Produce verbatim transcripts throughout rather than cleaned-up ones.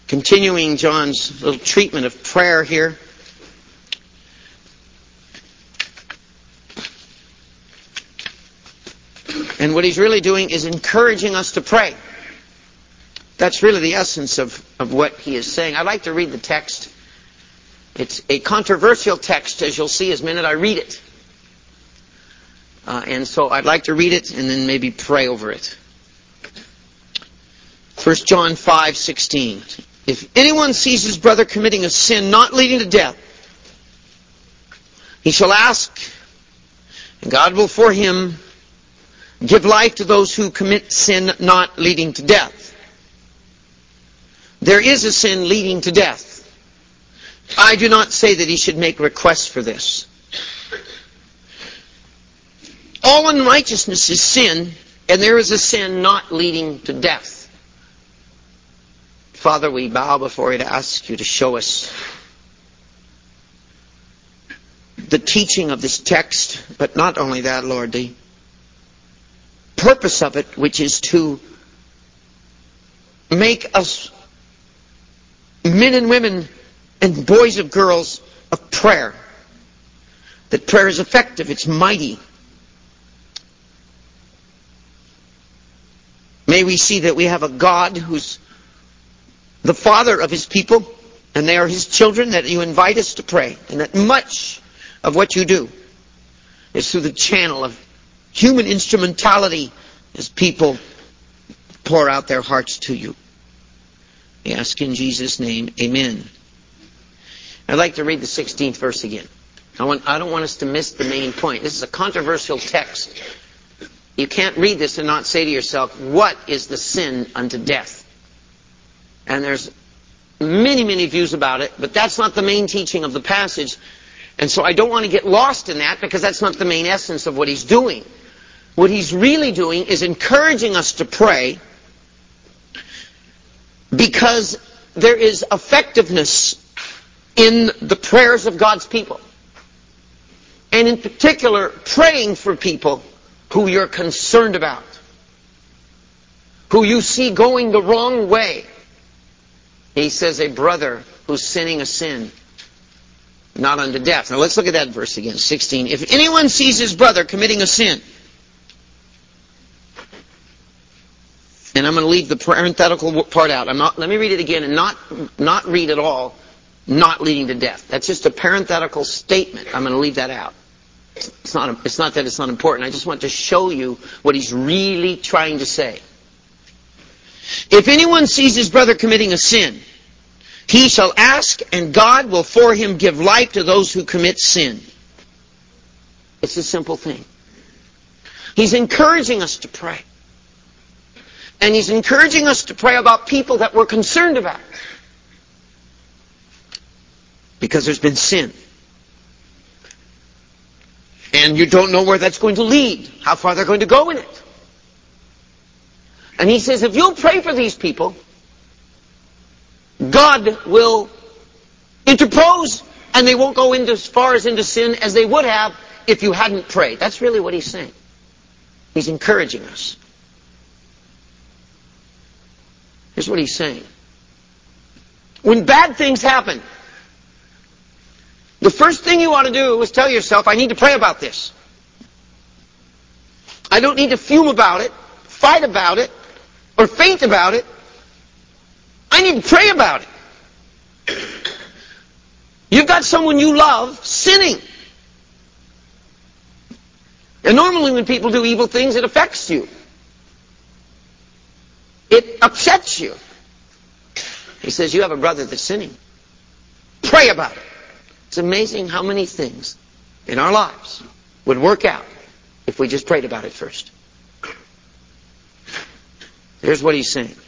Continuing John's little treatment of prayer here. And what he's really doing is encouraging us to pray. That's really the essence of, of what he is saying. I'd like to read the text. It's a controversial text, as you'll see as minute I read it. Uh, and so I'd like to read it and then maybe pray over it. First John five sixteen. If anyone sees his brother committing a sin not leading to death, he shall ask, and God will for him give life to those who commit sin not leading to death. There is a sin leading to death. I do not say that he should make requests for this. All unrighteousness is sin, and there is a sin not leading to death. Father, we bow before you to ask you to show us the teaching of this text, but not only that, Lord, the purpose of it, which is to make us men and women and boys and girls of prayer. That prayer is effective, it's mighty. May we see that we have a God who's the Father of His people, and they are His children, that you invite us to pray, and that much of what you do is through the channel of human instrumentality as people pour out their hearts to you. We ask in Jesus' name, amen. I'd like to read the sixteenth verse again. I, want, I don't want us to miss the main point. This is a controversial text. You can't read this and not say to yourself, what is the sin unto death? And there's many, many views about it, but that's not the main teaching of the passage. And so I don't want to get lost in that, because that's not the main essence of what he's doing. What he's really doing is encouraging us to pray, because there is effectiveness in the prayers of God's people. And in particular, praying for people who you're concerned about, who you see going the wrong way. He says a brother who's sinning a sin not unto death. Now let's look at that verse again, sixteen. If anyone sees his brother committing a sin, and I'm going to leave the parenthetical part out. I'm not. Let me read it again and not not read it all. Not leading to death. That's just a parenthetical statement. I'm going to leave that out. It's not. It's not that it's not important. I just want to show you what he's really trying to say. If anyone sees his brother committing a sin, he shall ask, and God will for him give life to those who commit sin. It's a simple thing. He's encouraging us to pray. And he's encouraging us to pray about people that we're concerned about. Because there's been sin. And you don't know where that's going to lead, how far they're going to go in it. And he says, if you'll pray for these people, God will interpose, and they won't go into as far as into sin as they would have if you hadn't prayed. That's really what he's saying. He's encouraging us. Here's what he's saying. When bad things happen, the first thing you ought to do is tell yourself, I need to pray about this. I don't need to fume about it, fight about it, or faint about it. I need to pray about it. You've got someone you love sinning. And normally when people do evil things, it affects you. It upsets you. He says, you have a brother that's sinning. Pray about it. It's amazing how many things in our lives would work out if we just prayed about it first. Here's what he's saying.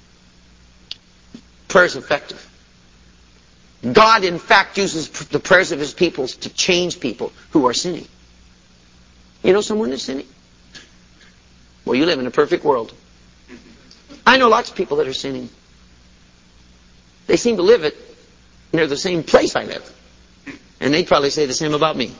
Prayer is effective. God, in fact, uses the prayers of His people to change people who are sinning. You know someone that's sinning? Well, you live in a perfect world. I know lots of people that are sinning. They seem to live it near the same place I live. And they'd probably say the same about me.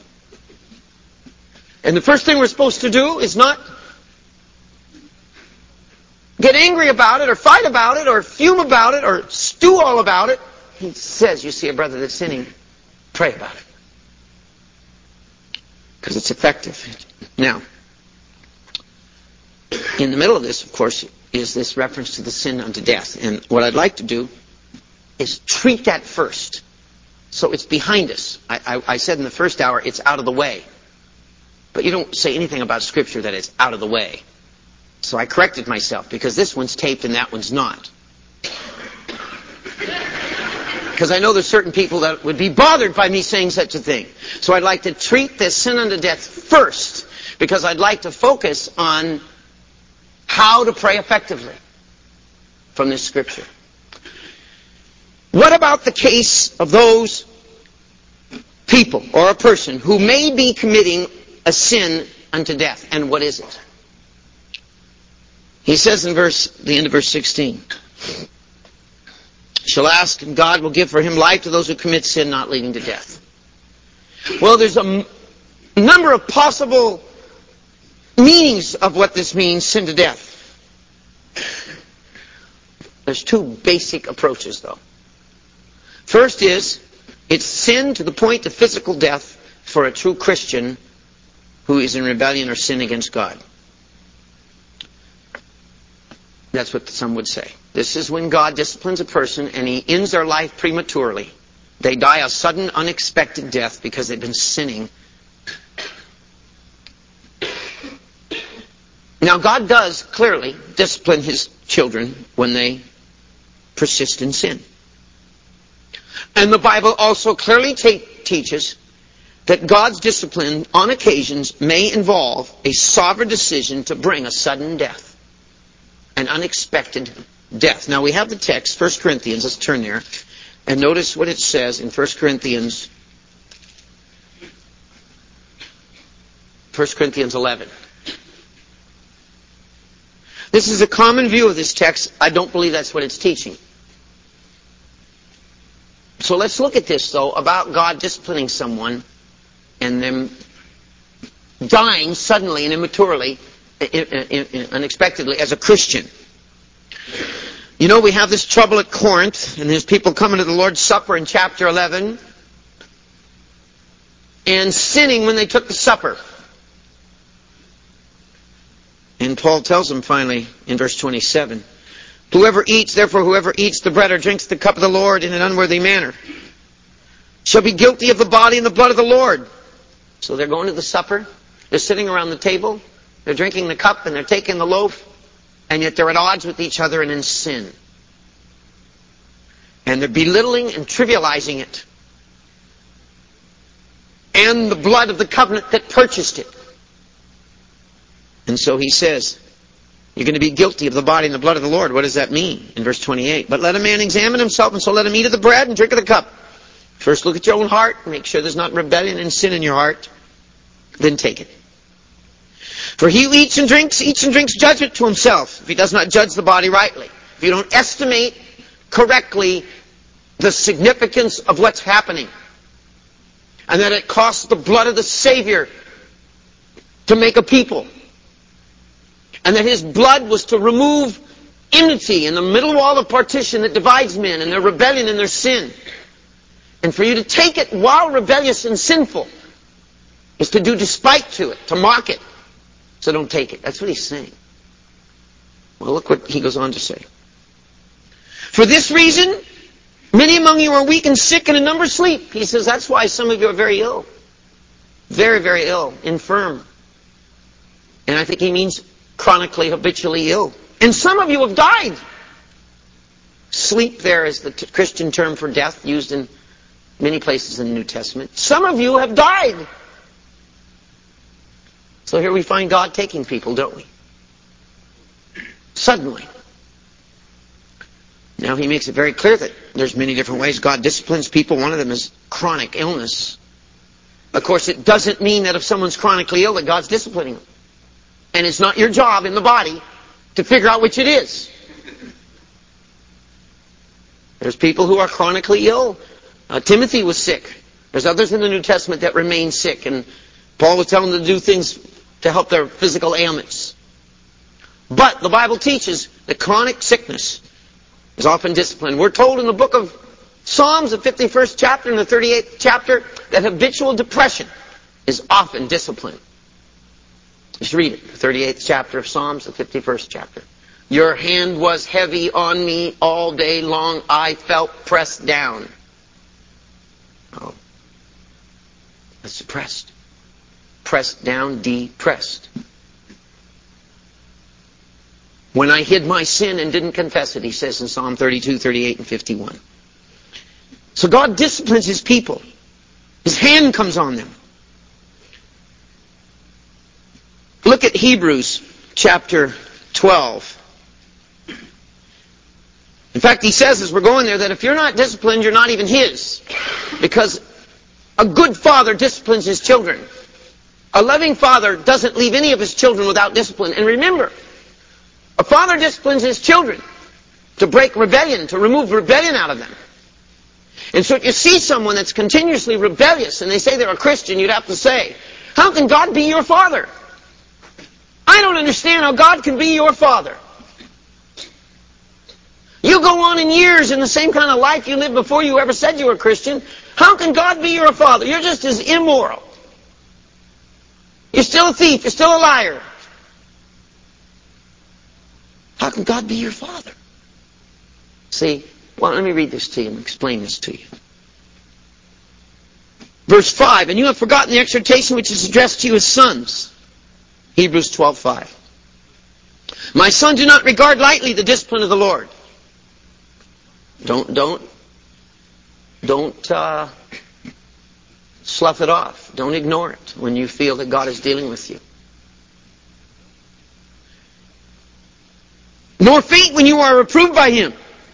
And the first thing we're supposed to do is not get angry about it, or fight about it, or fume about it, or stew all about it. He says, you see a brother that's sinning, pray about it. Because it's effective. Now, in the middle of this, of course, is this reference to the sin unto death. And what I'd like to do is treat that first. So it's behind us. I, I, I said in the first hour, it's out of the way. But you don't say anything about Scripture that it's out of the way. So I corrected myself, because this one's taped and that one's not. Because I know there's certain people that would be bothered by me saying such a thing. So I'd like to treat this sin unto death first, because I'd like to focus on how to pray effectively from this Scripture. What about the case of those people or a person who may be committing a sin unto death? And what is it? He says in verse, the end of verse sixteen, shall ask, and God will give for him life to those who commit sin not leading to death. Well, there's a m- number of possible meanings of what this means, sin to death. There's two basic approaches, though. First is, it's sin to the point of physical death for a true Christian who is in rebellion or sin against God. That's what some would say. This is when God disciplines a person and he ends their life prematurely. They die a sudden, unexpected death because they've been sinning. Now, God does clearly discipline his children when they persist in sin. And the Bible also clearly te- teaches that God's discipline on occasions may involve a sovereign decision to bring a sudden death. An unexpected death. Now we have the text, First Corinthians, let's turn there, and notice what it says in First Corinthians, First Corinthians eleven. This is a common view of this text. I don't believe that's what it's teaching. So let's look at this, though, about God disciplining someone and them dying suddenly and immaturely, unexpectedly, as a Christian. You know, we have this trouble at Corinth, and there's people coming to the Lord's Supper in chapter eleven and sinning when they took the supper. And Paul tells them finally in verse twenty-seven, whoever eats, therefore whoever eats the bread or drinks the cup of the Lord in an unworthy manner shall be guilty of the body and the blood of the Lord. So they're going to the supper, they're sitting around the table, they're drinking the cup and they're taking the loaf, and yet they're at odds with each other and in sin. And they're belittling and trivializing it. And the blood of the covenant that purchased it. And so he says, you're going to be guilty of the body and the blood of the Lord. What does that mean? In verse twenty-eight, but let a man examine himself, and so let him eat of the bread and drink of the cup. First look at your own heart, make sure there's not rebellion and sin in your heart, then take it. For he who eats and drinks, eats and drinks judgment to himself, if he does not judge the body rightly. If you don't estimate correctly the significance of what's happening, and that it costs the blood of the Savior to make a people, and that his blood was to remove enmity in the middle wall of partition that divides men and their rebellion and their sin. And for you to take it while rebellious and sinful is to do despite to it, to mock it. So don't take it. That's what he's saying. Well, look what he goes on to say. For this reason, many among you are weak and sick, and a number sleep. He says that's why some of you are very ill. Very, very ill, infirm. And I think he means chronically, habitually ill. And some of you have died. Sleep there is the t- Christian term for death used in many places in the New Testament. Some of you have died. So here we find God taking people, don't we? Suddenly. Now he makes it very clear that there's many different ways God disciplines people. One of them is chronic illness. Of course, it doesn't mean that if someone's chronically ill that God's disciplining them. And it's not your job in the body to figure out which it is. There's people who are chronically ill. Uh, Timothy was sick. There's others in the New Testament that remain sick. And Paul was telling them to do things to help their physical ailments. But the Bible teaches that chronic sickness is often discipline. We're told in the book of Psalms, the fifty-first chapter and the thirty-eighth chapter, that habitual depression is often discipline. Just read it. The thirty-eighth chapter of Psalms, the fifty-first chapter. Your hand was heavy on me all day long. I felt pressed down. Oh. That's depressed. Pressed down, depressed. When I hid my sin and didn't confess it, he says in Psalm thirty-two, thirty-eight, and fifty-one. So God disciplines His people. His hand comes on them. Look at Hebrews chapter twelve. In fact, he says as we're going there that if you're not disciplined, you're not even His. Because a good father disciplines his children. A loving father doesn't leave any of his children without discipline. And remember, a father disciplines his children to break rebellion, to remove rebellion out of them. And so if you see someone that's continuously rebellious and they say they're a Christian, you'd have to say, how can God be your father? I don't understand how God can be your father. You go on in years in the same kind of life you lived before you ever said you were a Christian. How can God be your father? You're just as immoral. You're still a thief. You're still a liar. How can God be your father? See, well, let me read this to you and explain this to you. Verse five, and you have forgotten the exhortation which is addressed to you as sons. Hebrews twelve five. My son, do not regard lightly the discipline of the Lord. Don't, don't, don't uh, slough it off. Don't ignore it when you feel that God is dealing with you. Nor faint when you are reproved by Him.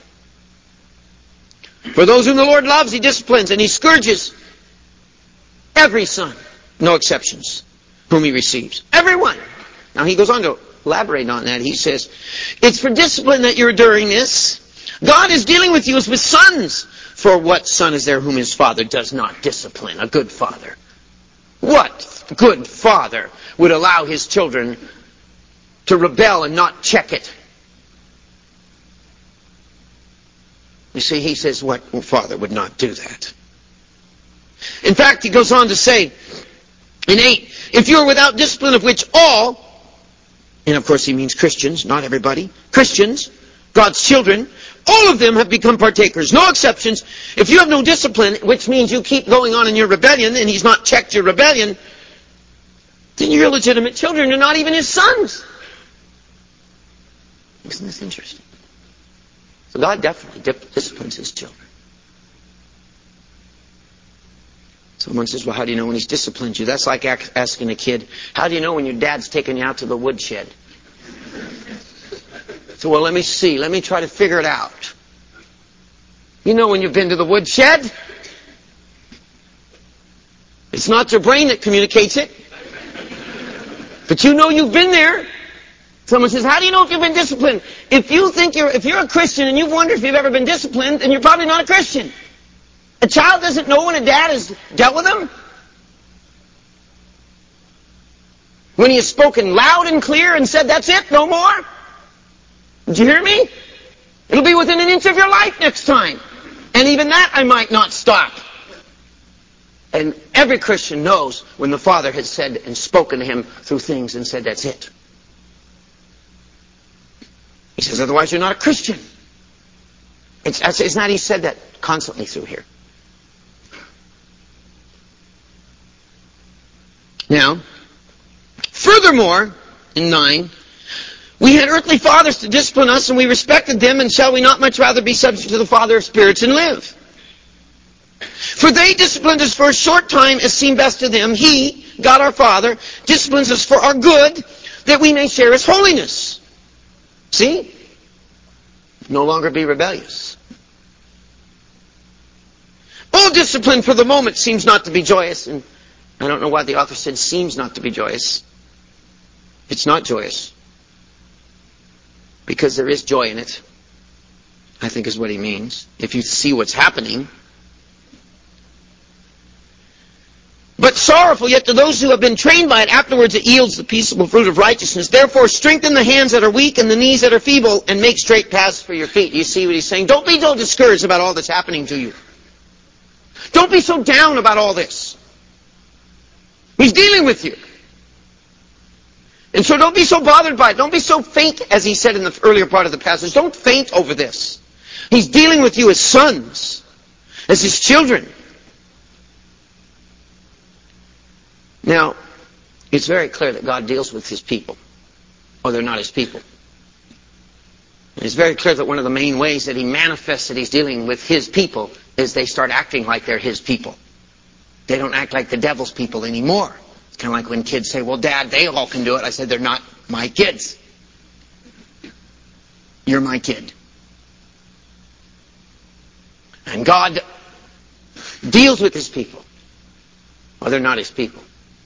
For those whom the Lord loves, He disciplines, and He scourges every son, no exceptions, whom He receives. Everyone. Now He goes on to elaborate on that. He says, it's for discipline that you're enduring this. God is dealing with you as with sons. For what son is there whom his father does not discipline? A good father. What good father would allow his children to rebel and not check it? You see, he says, what father would not do that? In fact, he goes on to say, in eight, if you are without discipline of which all, and of course he means Christians, not everybody, Christians, God's children, all of them have become partakers, no exceptions. If you have no discipline, which means you keep going on in your rebellion, and He's not checked your rebellion, then you're illegitimate children. You're not even His sons. Isn't this interesting? So God definitely disciplines His children. Someone says, well, how do you know when He's disciplined you? That's like asking a kid, how do you know when your dad's taking you out to the woodshed? So, well, let me see. Let me try to figure it out. You know when you've been to the woodshed? It's not your brain that communicates it. But you know you've been there. Someone says, how do you know if you've been disciplined? If you think you're, if you're a Christian and you've wondered if you've ever been disciplined, then you're probably not a Christian. A child doesn't know when a dad has dealt with him. When he has spoken loud and clear and said, that's it, no more. Did you hear me? It'll be within an inch of your life next time. And even that I might not stop. And every Christian knows when the Father has said and spoken to him through things and said, that's it. He says, otherwise you're not a Christian. It's, it's not he said that constantly through here. Now, furthermore, in nine, we had earthly fathers to discipline us, and we respected them, and shall we not much rather be subject to the Father of spirits and live? For they disciplined us for a short time as seemed best to them. He, God our Father, disciplines us for our good, that we may share His holiness. See? No longer be rebellious. All discipline for the moment seems not to be joyous, and I don't know why the author said seems not to be joyous. It's not joyous. Because there is joy in it, I think is what he means. If you see what's happening. But sorrowful, yet to those who have been trained by it, afterwards it yields the peaceable fruit of righteousness. Therefore strengthen the hands that are weak and the knees that are feeble, and make straight paths for your feet. You see what he's saying? Don't be so discouraged about all that's happening to you. Don't be so down about all this. He's dealing with you. And so don't be so bothered by it. Don't be so faint, as he said in the earlier part of the passage. Don't faint over this. He's dealing with you as sons, as his children. Now, it's very clear that God deals with his people, or they're not his people. And it's very clear that one of the main ways that he manifests that he's dealing with his people is they start acting like they're his people. They don't act like the devil's people anymore. It's kind of like when kids say, well, Dad, they all can do it. I said, they're not my kids. You're my kid. And God deals with his people, or they're not his people.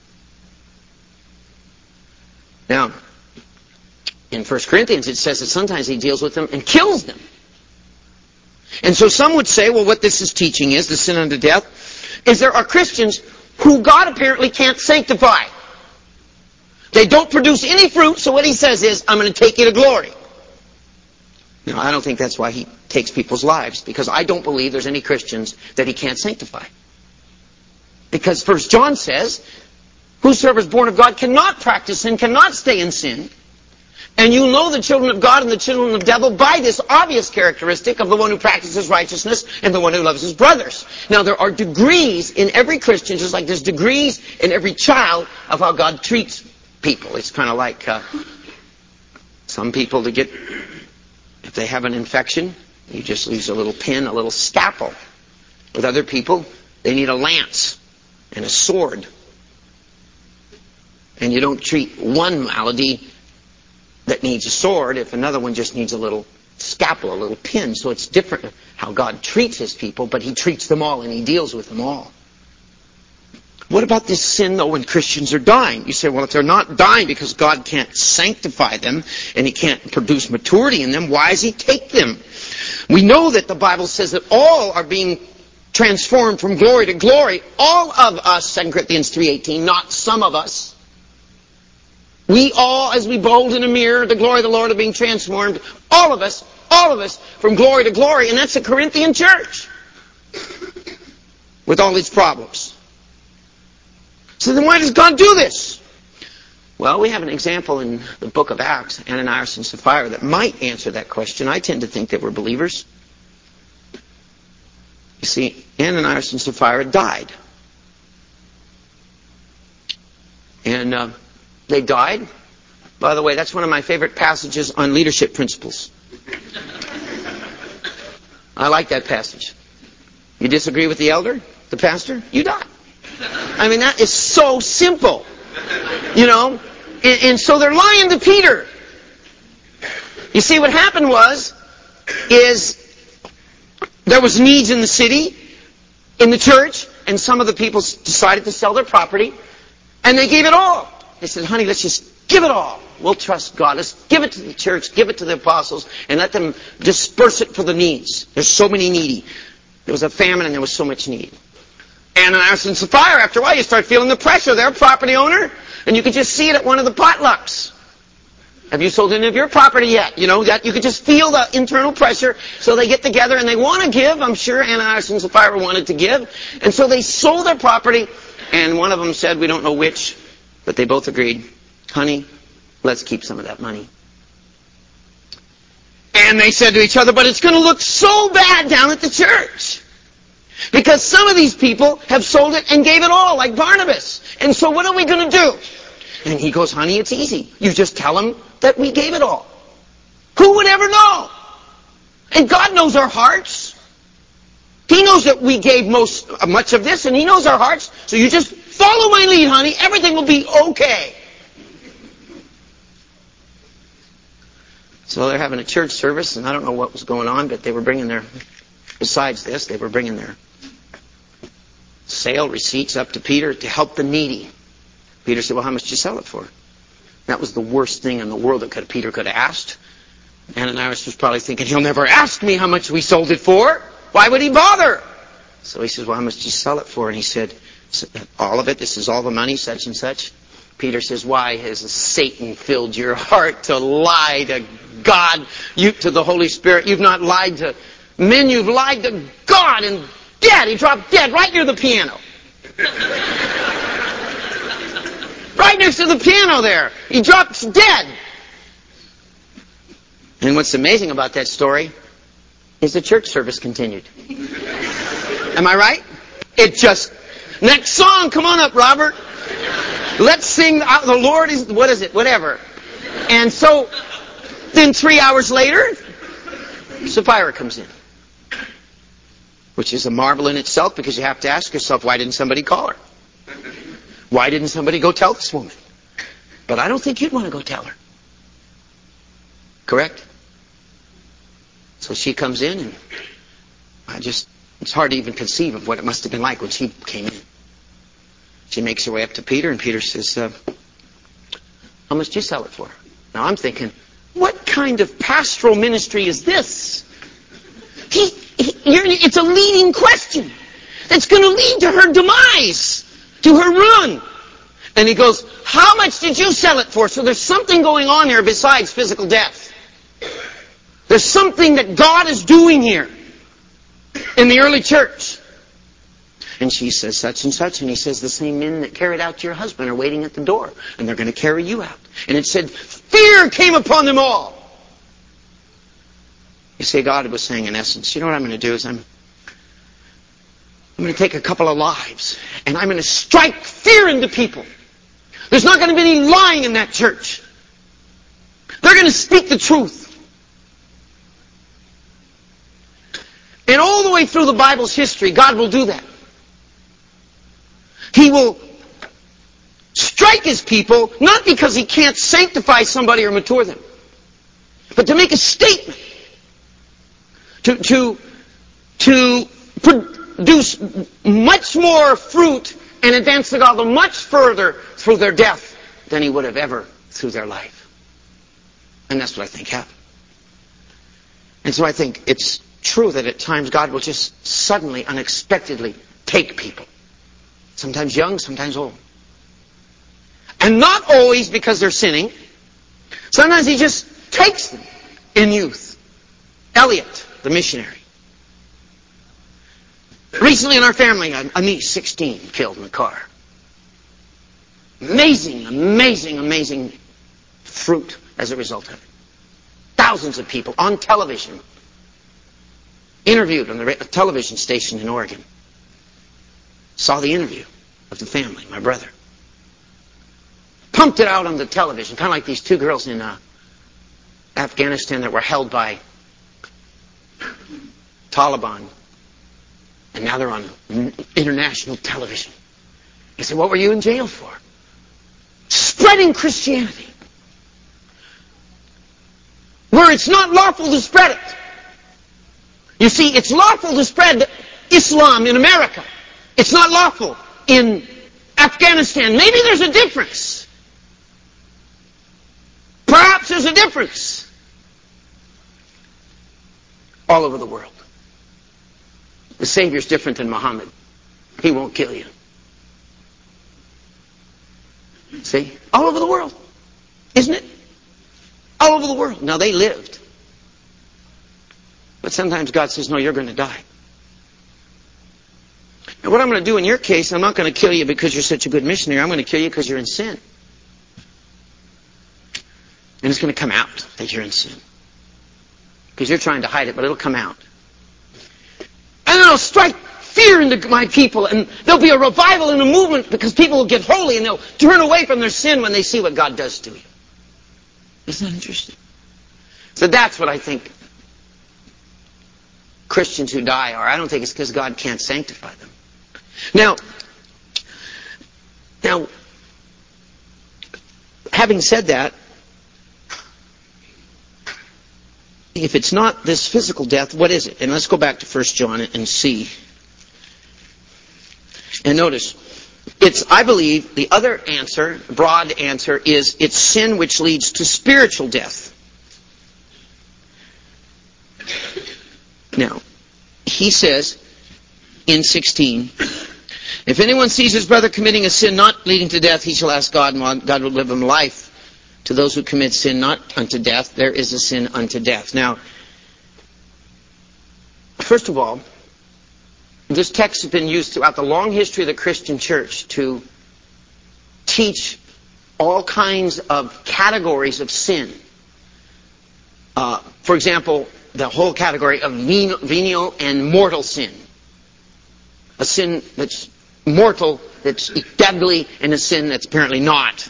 Now, in First Corinthians it says that sometimes he deals with them and kills them. And so some would say, well, what this is teaching is, the sin unto death, is there are Christians who God apparently can't sanctify. They don't produce any fruit, so what he says is, I'm going to take you to glory. Now, I don't think that's why he takes people's lives, because I don't believe there's any Christians that he can't sanctify. Because First John says, whosoever is born of God cannot practice sin, cannot stay in sin. And you know the children of God and the children of the devil by this obvious characteristic of the one who practices righteousness and the one who loves his brothers. Now, there are degrees in every Christian, just like there's degrees in every child of how God treats people. It's kind of like uh, some people to get, if they have an infection, you just use a little pin, a little scalpel. With other people, they need a lance and a sword. And you don't treat one malady that needs a sword if another one just needs a little scalpel, a little pin. So it's different how God treats his people, but he treats them all and he deals with them all. What about this sin, though, when Christians are dying? You say, well, if they're not dying because God can't sanctify them and he can't produce maturity in them, why does he take them? We know that the Bible says that all are being transformed from glory to glory. All of us, Second Corinthians three eighteen, not some of us. We all, as we behold in a mirror the glory of the Lord, are being transformed. All of us, all of us, from glory to glory. And that's the Corinthian church, with all its problems. So then why does God do this? Well, we have an example in the book of Acts, Ananias and Sapphira, that might answer that question. I tend to think they were believers. You see, Ananias and Sapphira died. And uh, they died. By the way, that's one of my favorite passages on leadership principles. I like that passage. You disagree with the elder, the pastor, you die. I mean, that is so simple. You know? And, and so they're lying to Peter. You see, what happened was, is there was needs in the city, in the church, and some of the people decided to sell their property, and they gave it all. They said, honey, let's just give it all. We'll trust God. Let's give it to the church, give it to the apostles, and let them disperse it for the needs. There's so many needy. There was a famine and there was so much need. Ananias and Sapphira, after a while, you start feeling the pressure. They're a property owner, and you could just see it at one of the potlucks. Have you sold any of your property yet? You know, that you could just feel the internal pressure. So they get together and they want to give. I'm sure Ananias and Sapphira wanted to give. And so they sold their property, and one of them said, we don't know which, but they both agreed, honey, let's keep some of that money. And they said to each other, but it's going to look so bad down at the church. Because some of these people have sold it and gave it all, like Barnabas. And so what are we going to do? And he goes, honey, it's easy. You just tell them that we gave it all. Who would ever know? And God knows our hearts. He knows that we gave most much of this, and he knows our hearts. So you just follow my lead, honey. Everything will be okay. So they're having a church service, and I don't know what was going on, but they were bringing their, besides this, they were bringing their sale receipts up to Peter to help the needy. Peter said, well, how much did you sell it for? That was the worst thing in the world that could, Peter could have asked. Ananias was probably thinking, he'll never ask me how much we sold it for. Why would he bother? So he says, well, how much did you sell it for? And he said, all of it, this is all the money, such and such. Peter says, why has Satan filled your heart to lie to God, you to the Holy Spirit? You've not lied to men, you've lied to God. And dead, he dropped dead right near the piano. Right next to the piano there. He drops dead. And what's amazing about that story is the church service continued. Am I right? It just... Next song, come on up, Robert. Let's sing uh, the Lord is... What is it? Whatever. And so, then three hours later, Sapphira comes in. Which is a marvel in itself, because you have to ask yourself, why didn't somebody call her? Why didn't somebody go tell this woman? But I don't think you'd want to go tell her. Correct? So she comes in, and I just... It's hard to even conceive of what it must have been like when she came in. She makes her way up to Peter, and Peter says, uh, how much do you sell it for? Now I'm thinking, what kind of pastoral ministry is this? He, he, you're, it's a leading question that's going to lead to her demise, to her ruin. And he goes, how much did you sell it for? So there's something going on here besides physical death. There's something that God is doing here in the early church. And she says such and such, and he says the same men that carried out your husband are waiting at the door, and they're going to carry you out. And it said, fear came upon them all. You see, God was saying in essence, you know what I'm going to do is I'm, I'm going to take a couple of lives, and I'm going to strike fear into people. There's not going to be any lying in that church. They're going to speak the truth. And all the way through the Bible's history, God will do that. He will strike His people, not because He can't sanctify somebody or mature them, but to make a statement. To, to, to produce much more fruit and advance the gospel much further through their death than He would have ever through their life. And that's what I think happened. And so I think it's true that at times God will just suddenly, unexpectedly take people. Sometimes young, sometimes old. And not always because they're sinning. Sometimes He just takes them in youth. Elliot, the missionary. Recently in our family, a niece, sixteen, killed in the car. Amazing, amazing, amazing fruit as a result of it. Thousands of people on television interviewed on the television station in Oregon. Saw the interview of the family, my brother. Pumped it out on the television, kind of like these two girls in uh, Afghanistan that were held by Taliban. And now they're on international television. He said, what were you in jail for? Spreading Christianity. Where it's not lawful to spread it. You see, it's lawful to spread Islam in America. It's not lawful in Afghanistan. Maybe there's a difference. Perhaps there's a difference. All over the world. The Savior's different than Muhammad. He won't kill you. See? All over the world. Isn't it? All over the world. Now, they lived. But sometimes God says, no, you're going to die. And what I'm going to do in your case, I'm not going to kill you because you're such a good missionary. I'm going to kill you because you're in sin. And it's going to come out that you're in sin. Because you're trying to hide it, but it'll come out. And then I'll strike fear into my people, and there'll be a revival and a movement because people will get holy and they'll turn away from their sin when they see what God does to you. Isn't that interesting? So that's what I think Christians who die are. I don't think it's because God can't sanctify them. Now, now, having said that, if it's not this physical death, what is it? And let's go back to First John and see. And notice, it's, I believe, the other answer, broad answer, is it's sin which leads to spiritual death. Now, he says in sixteen, If anyone sees his brother committing a sin not leading to death, he shall ask God, and God will give him life. To those who commit sin not unto death, there is a sin unto death. Now, first of all, this text has been used throughout the long history of the Christian church to teach all kinds of categories of sin. Uh, for example, the whole category of venial and mortal sin. A sin that's mortal, that's deadly, and a sin that's apparently not.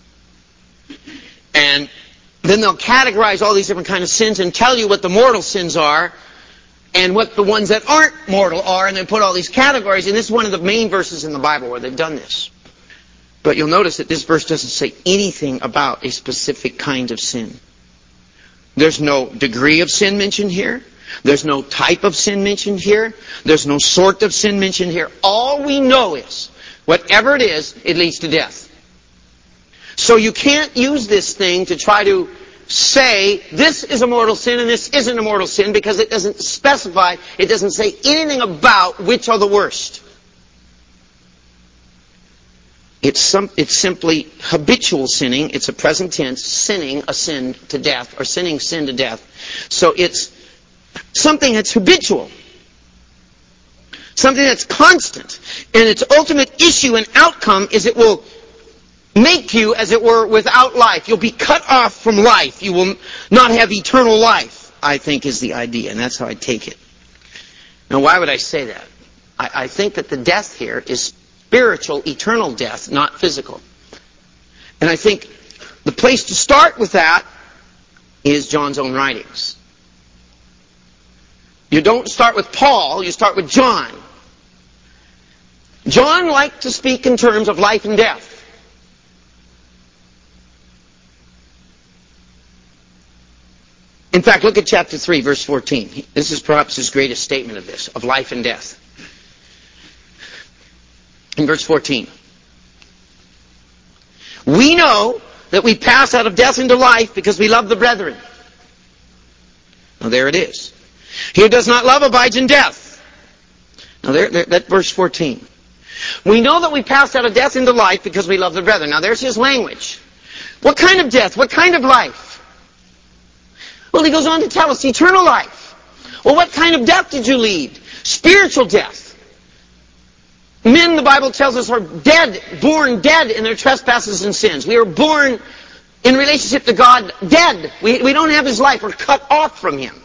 And then they'll categorize all these different kinds of sins and tell you what the mortal sins are and what the ones that aren't mortal are, and then put all these categories. And this is one of the main verses in the Bible where they've done this. But you'll notice that this verse doesn't say anything about a specific kind of sin. There's no degree of sin mentioned here. There's no type of sin mentioned here. There's no sort of sin mentioned here. All we know is, whatever it is, it leads to death. So you can't use this thing to try to say this is a mortal sin and this isn't a mortal sin, because it doesn't specify, it doesn't say anything about which are the worst. It's, some, it's simply habitual sinning. It's a present tense, sinning a sin to death, or sinning sin to death. So it's something that's habitual. Something that's constant. And its ultimate issue and outcome is it will make you, as it were, without life. You'll be cut off from life. You will not have eternal life, I think is the idea. And that's how I take it. Now, why would I say that? I, I think that the death here is spiritual, eternal death, not physical. And I think the place to start with that is John's own writings. You don't start with Paul, you start with John. John liked to speak in terms of life and death. In fact, look at chapter three, verse fourteen. This is perhaps his greatest statement of this, of life and death. In verse fourteen. We know that we pass out of death into life because we love the brethren. Now there it is. He who does not love abides in death. Now there, there that verse fourteen. We know that we pass out of death into life because we love the brethren. Now there's his language. What kind of death? What kind of life? Well, he goes on to tell us eternal life. Well, what kind of death did you lead? Spiritual death. Men, the Bible tells us, are dead, born dead in their trespasses and sins. We are born in relationship to God dead. We, we don't have his life. We're cut off from him.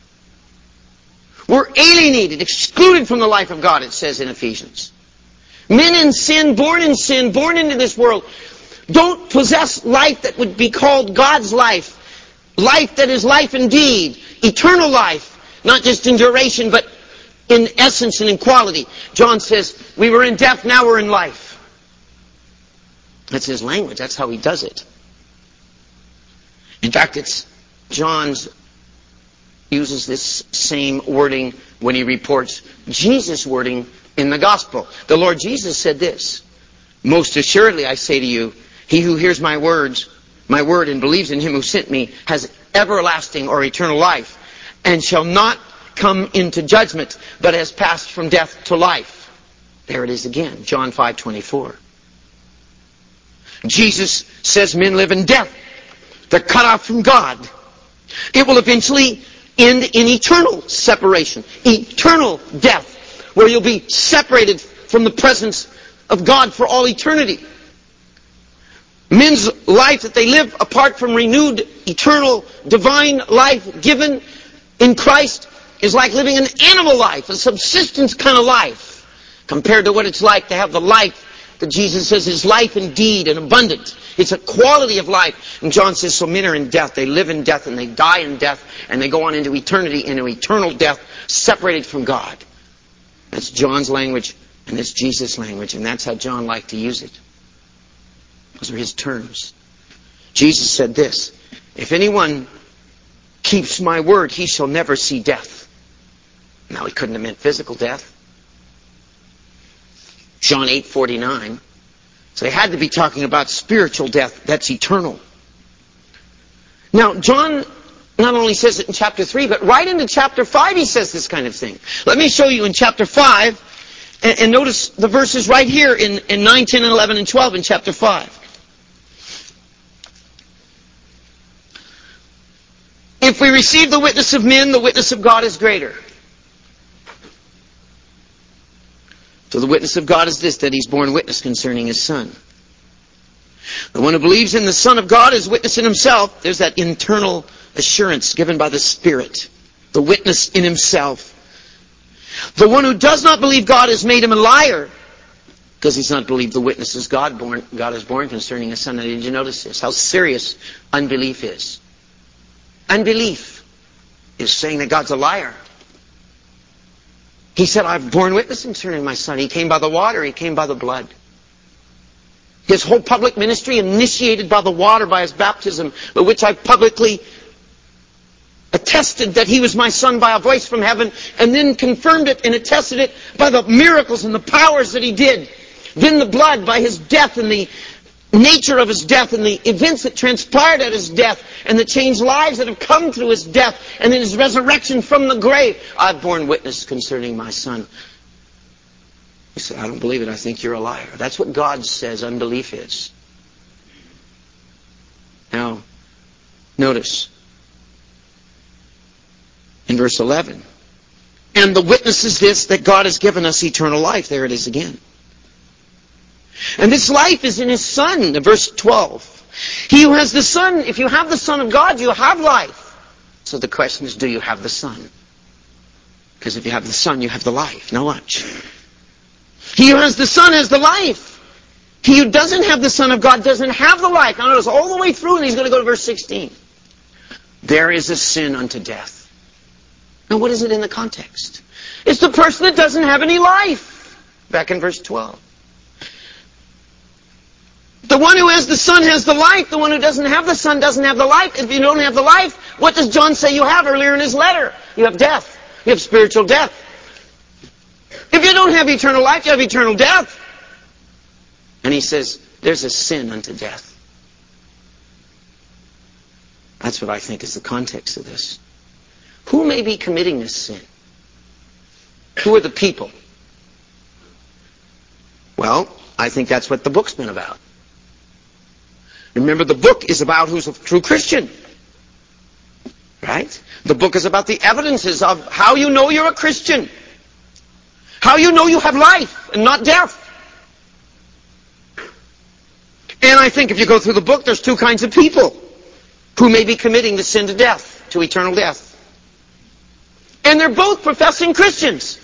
We're alienated, excluded from the life of God, it says in Ephesians. Men in sin, born in sin, born into this world, don't possess life that would be called God's life. Life that is life indeed. Eternal life. Not just in duration, but in essence and in quality. John says, we were in death, now we're in life. That's his language. That's how he does it. In fact, it's John's uses this same wording when he reports Jesus' wording in the gospel. The Lord Jesus said this, most assuredly I say to you, he who hears my words, my word, and believes in him who sent me has everlasting or eternal life, and shall not come into judgment, but has passed from death to life. There it is again, John five twenty-four. Jesus says men live in death. They're cut off from God. It will eventually end in eternal separation, eternal death, where you'll be separated from the presence of God for all eternity. Men's life that they live apart from renewed, eternal, divine life given in Christ is like living an animal life, a subsistence kind of life, compared to what it's like to have the life that Jesus says is life indeed and abundant. It's a quality of life. And John says, so men are in death. They live in death and they die in death and they go on into eternity, into eternal death, separated from God. That's John's language and that's Jesus' language, and that's how John liked to use it. Those are his terms. Jesus said this, if anyone keeps my word, he shall never see death. Now, he couldn't have meant physical death. John eight forty-nine. So they had to be talking about spiritual death that's eternal. Now, John not only says it in chapter three, but right into chapter five he says this kind of thing. Let me show you in chapter five And, and notice the verses right here in, in nine, ten, and eleven, and twelve in chapter five. If we receive the witness of men, the witness of God is greater. So the witness of God is this, that He's borne witness concerning His Son. The one who believes in the Son of God is witness in himself. There's that internal assurance given by the Spirit. The witness in himself. The one who does not believe God has made him a liar, because he's not believed the witnesses God born, God has borne concerning His Son. Now, did you notice this? How serious unbelief is. Unbelief is saying that God's a liar. He said, I've borne witness concerning my Son. He came by the water. He came by the blood. His whole public ministry initiated by the water, by His baptism, by which I publicly attested that He was my Son by a voice from heaven, and then confirmed it and attested it by the miracles and the powers that He did. Then the blood by His death and the nature of His death and the events that transpired at His death and the changed lives that have come through His death and then His resurrection from the grave. I've borne witness concerning my Son. You say, I don't believe it. I think you're a liar. That's what God says unbelief is. Now, notice in verse eleven. And the witness is this, that God has given us eternal life. There it is again. And this life is in His Son. Verse twelve. He who has the Son, if you have the Son of God, you have life. So the question is, do you have the Son? Because if you have the Son, you have the life. Now watch. He who has the Son has the life. He who doesn't have the Son of God doesn't have the life. Now notice all the way through, and he's going to go to verse sixteen. There is a sin unto death. Now what is it in the context? It's the person that doesn't have any life. Back in verse twelve. The one who has the Son has the life. The one who doesn't have the Son doesn't have the life. If you don't have the life, what does John say you have earlier in his letter? You have death. You have spiritual death. If you don't have eternal life, you have eternal death. And he says, there's a sin unto death. That's what I think is the context of this. Who may be committing this sin? Who are the people? Well, I think that's what the book's been about. Remember, the book is about who's a true Christian. Right? The book is about the evidences of how you know you're a Christian. How you know you have life and not death. And I think if you go through the book, there's two kinds of people who may be committing the sin to death, to eternal death. And they're both professing Christians.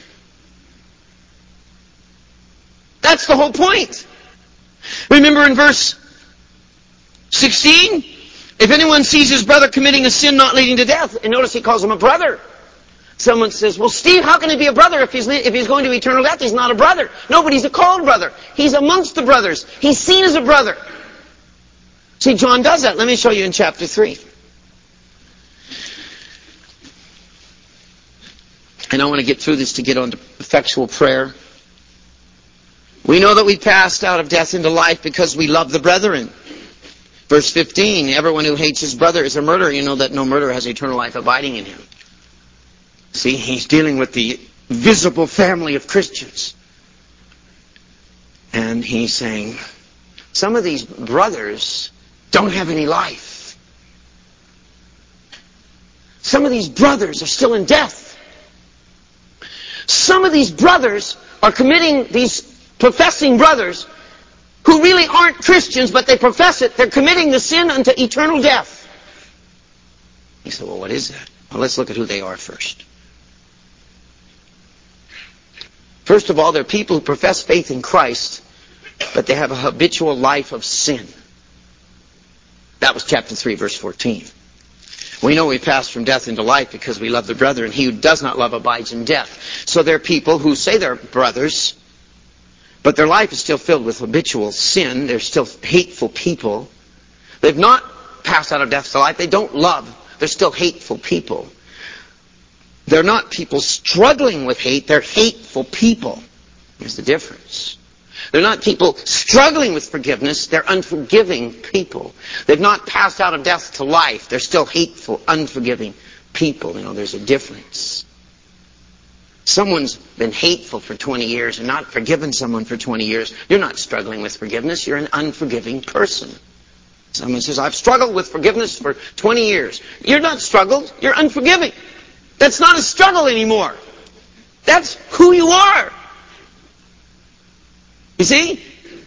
That's the whole point. Remember in verse sixteen? If anyone sees his brother committing a sin not leading to death, and notice he calls him a brother. Someone says, well, Steve, how can he be a brother if he's, if he's going to eternal death? He's not a brother. No, but he's a called brother. He's amongst the brothers. He's seen as a brother. See, John does that. Let me show you in chapter three. And I want to get through this to get on to effectual prayer. We know that we passed out of death into life because we love the brethren. Verse fifteen, everyone who hates his brother is a murderer. You know that no murderer has eternal life abiding in him. See, he's dealing with the visible family of Christians. And he's saying, some of these brothers don't have any life. Some of these brothers are still in death. Some of these brothers are committing, these professing brothers, who really aren't Christians, but they profess it, they're committing the sin unto eternal death. He said, well, what is that? Well, let's look at who they are first. First of all, they're people who profess faith in Christ, but they have a habitual life of sin. That was chapter three, verse fourteen. We know we pass from death into life because we love the brethren. He who does not love abides in death. So they're people who say they're brothers, but their life is still filled with habitual sin. They're still hateful people. They've not passed out of death to life. They don't love. They're still hateful people. They're not people struggling with hate. They're hateful people. Here's the difference. They're not people struggling with forgiveness. They're unforgiving people. They've not passed out of death to life. They're still hateful, unforgiving people. You know, there's a difference. someone's been hateful for twenty years and not forgiven someone for twenty years, you're not struggling with forgiveness. You're an unforgiving person. Someone says, I've struggled with forgiveness for twenty years. You're not struggled. You're unforgiving. That's not a struggle anymore. That's who you are. You see?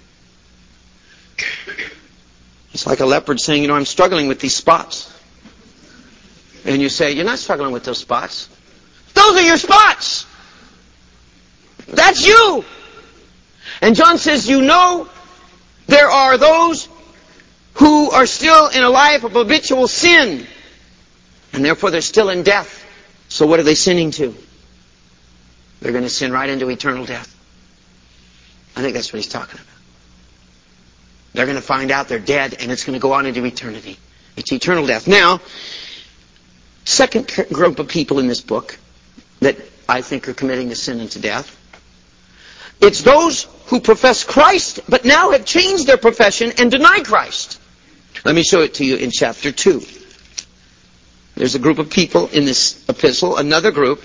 It's like a leopard saying, you know, I'm struggling with these spots. And you say, you're not struggling with those spots. Those are your spots. That's you. And John says, you know, there are those who are still in a life of habitual sin. And therefore they're still in death. So what are they sinning to? They're going to sin right into eternal death. I think that's what he's talking about. They're going to find out they're dead, and it's going to go on into eternity. It's eternal death. Now, second group of people in this book that I think are committing to sin and to death, it's those who profess Christ, but now have changed their profession and deny Christ. Let me show it to you in chapter two. There's a group of people in this epistle, another group.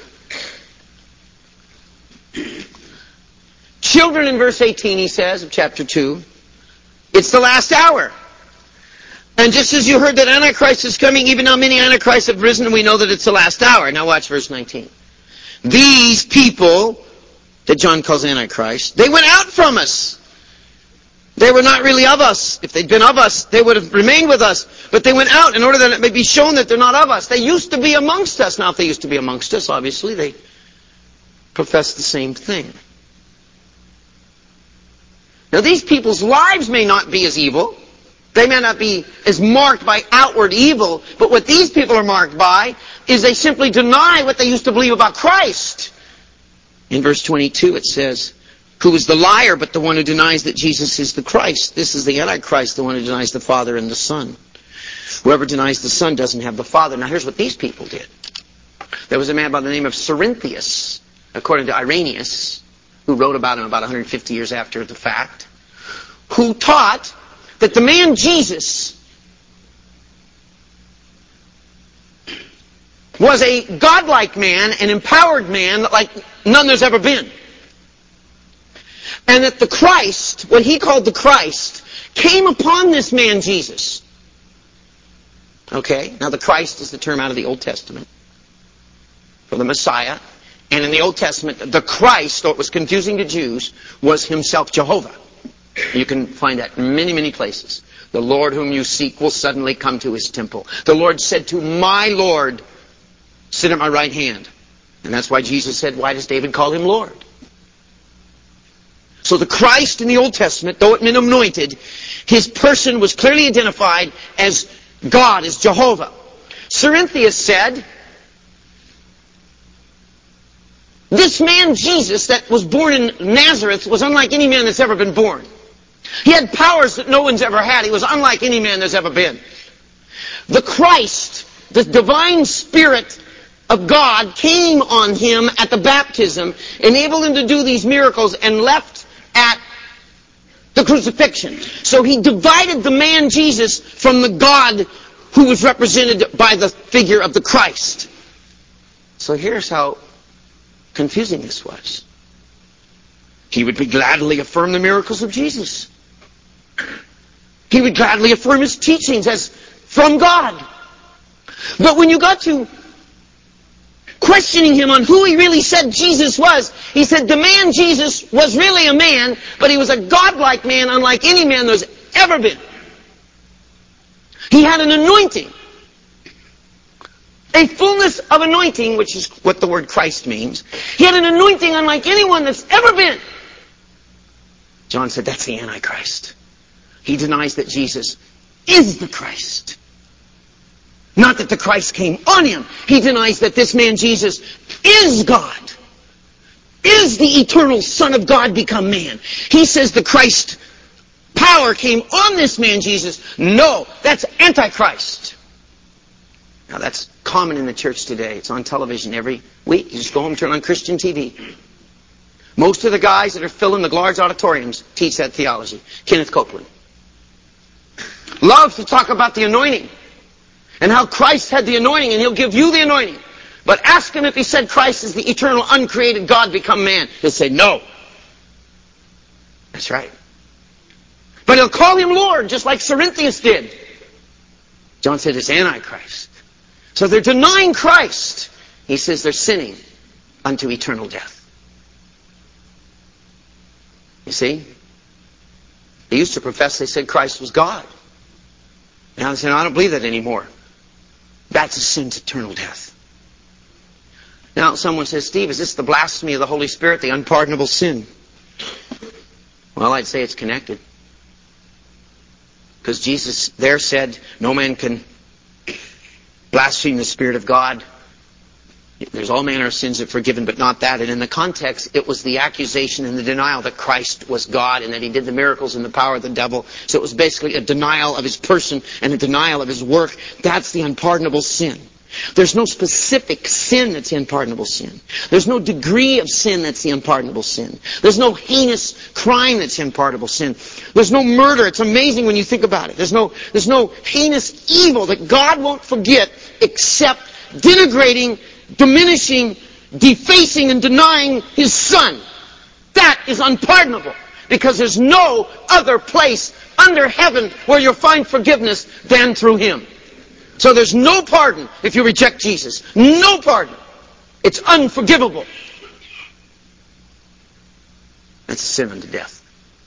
Children, in verse eighteen, he says, of chapter two, it's the last hour. And just as you heard that Antichrist is coming, even now many Antichrists have risen, and we know that it's the last hour. Now watch verse nineteen. These people that John calls Antichrist, they went out from us. They were not really of us. If they'd been of us, they would have remained with us. But they went out in order that it may be shown that they're not of us. They used to be amongst us. Now, if they used to be amongst us, obviously, they profess the same thing. Now, these people's lives may not be as evil. They may not be as marked by outward evil. But what these people are marked by is they simply deny what they used to believe about Christ. In verse twenty-two, it says, who is the liar but the one who denies that Jesus is the Christ? This is the Antichrist, the one who denies the Father and the Son. Whoever denies the Son doesn't have the Father. Now here's what these people did. There was a man by the name of Cerinthius, according to Irenaeus, who wrote about him about one hundred fifty years after the fact, who taught that the man Jesus was a godlike man, an empowered man like none there's ever been. And that the Christ, what he called the Christ, came upon this man Jesus. Okay, now the Christ is the term out of the Old Testament for the Messiah. And in the Old Testament, the Christ, though it was confusing to Jews, was himself Jehovah. You can find that in many, many places. The Lord whom you seek will suddenly come to his temple. The Lord said to my Lord, sit at my right hand. And that's why Jesus said, why does David call him Lord? So the Christ in the Old Testament, though it meant anointed, his person was clearly identified as God, as Jehovah. Cerinthius said, this man Jesus that was born in Nazareth was unlike any man that's ever been born. He had powers that no one's ever had. He was unlike any man there's ever been. The Christ, the divine Spirit of God, came on him at the baptism, enabled him to do these miracles, and left at the crucifixion. So he divided the man Jesus from the God who was represented by the figure of the Christ. So here's how confusing this was. He would be gladly affirm the miracles of Jesus. He would gladly affirm his teachings as from God. But when you got to questioning him on who he really said Jesus was, he said the man Jesus was really a man, but he was a godlike man unlike any man there's ever been. He had an anointing. A fullness of anointing, which is what the word Christ means. He had an anointing unlike anyone that's ever been. John said that's the Antichrist. He denies that Jesus is the Christ. Not that the Christ came on him. He denies that this man Jesus is God. Is the eternal Son of God become man. He says the Christ power came on this man Jesus. No, that's Antichrist. Now that's common in the church today. It's on television every week. You just go home and turn on Christian T V. Most of the guys that are filling the large auditoriums teach that theology. Kenneth Copeland loves to talk about the anointing and how Christ had the anointing and he'll give you the anointing. But ask him if he said Christ is the eternal, uncreated God become man. He'll say no. That's right. But he'll call him Lord, just like Cerinthius did. John said it's Antichrist. So they're denying Christ. He says they're sinning unto eternal death. You see? They used to profess they said Christ was God. Now they say, no, I don't believe that anymore. That's a sin to eternal death. Now someone says, Steve, is this the blasphemy of the Holy Spirit, the unpardonable sin? Well, I'd say it's connected. Because Jesus there said, no man can blaspheme the Spirit of God. There's all manner of sins that are forgiven, but not that. And in the context, it was the accusation and the denial that Christ was God and that he did the miracles in the power of the devil. So it was basically a denial of his person and a denial of his work. That's the unpardonable sin. There's no specific sin that's the unpardonable sin. There's no degree of sin that's the unpardonable sin. There's no heinous crime that's the unpardonable sin. There's no murder. It's amazing when you think about it. There's no, there's no heinous evil that God won't forget except denigrating, diminishing, defacing, and denying His Son. That is unpardonable. Because there's no other place under heaven where you'll find forgiveness than through Him. So there's no pardon if you reject Jesus. No pardon. It's unforgivable. That's a sin unto death.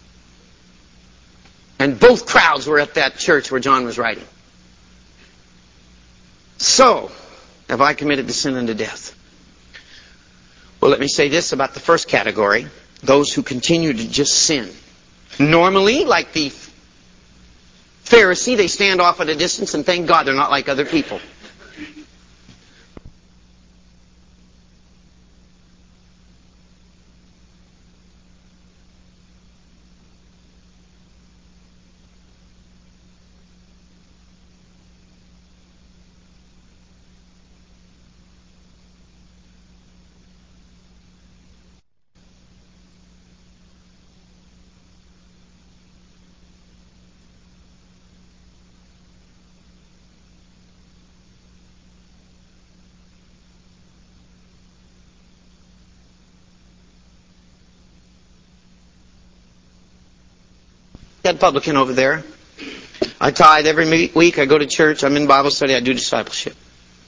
And both crowds were at that church where John was writing. So, have I committed the sin unto death? Well, let me say this about the first category. Those who continue to just sin. Normally, like the Pharisee, they stand off at a distance and thank God they're not like other people. That publican over there. I tithe every week. I go to church. I'm in Bible study. I do discipleship.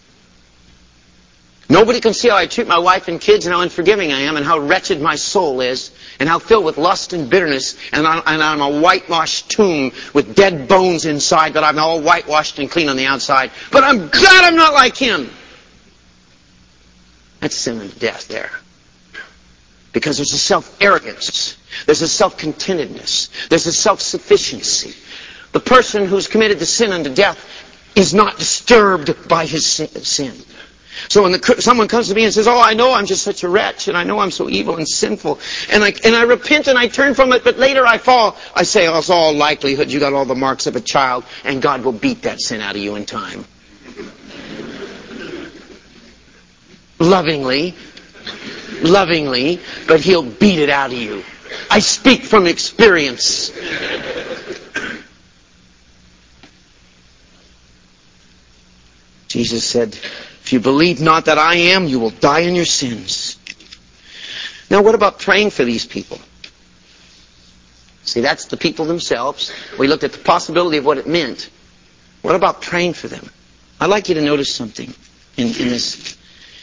Nobody can see how I treat my wife and kids and how unforgiving I am and how wretched my soul is and how filled with lust and bitterness and I'm, and I'm a whitewashed tomb with dead bones inside, but I'm all whitewashed and clean on the outside. But I'm glad I'm not like him. That's sin and death there. Because there's a self-arrogance. There's a self-contentedness. There's a self-sufficiency. The person who's committed the sin unto death is not disturbed by his sin. So when the, someone comes to me and says, oh, I know I'm just such a wretch, and I know I'm so evil and sinful, and I, and I repent and I turn from it, but later I fall, I say, oh, it's all likelihood you got all the marks of a child, and God will beat that sin out of you in time. Lovingly, lovingly, but He'll beat it out of you. I speak from experience. Jesus said, if you believe not that I am, you will die in your sins. Now what about praying for these people? See, that's the people themselves. We looked at the possibility of what it meant. What about praying for them? I'd like you to notice something in, in this.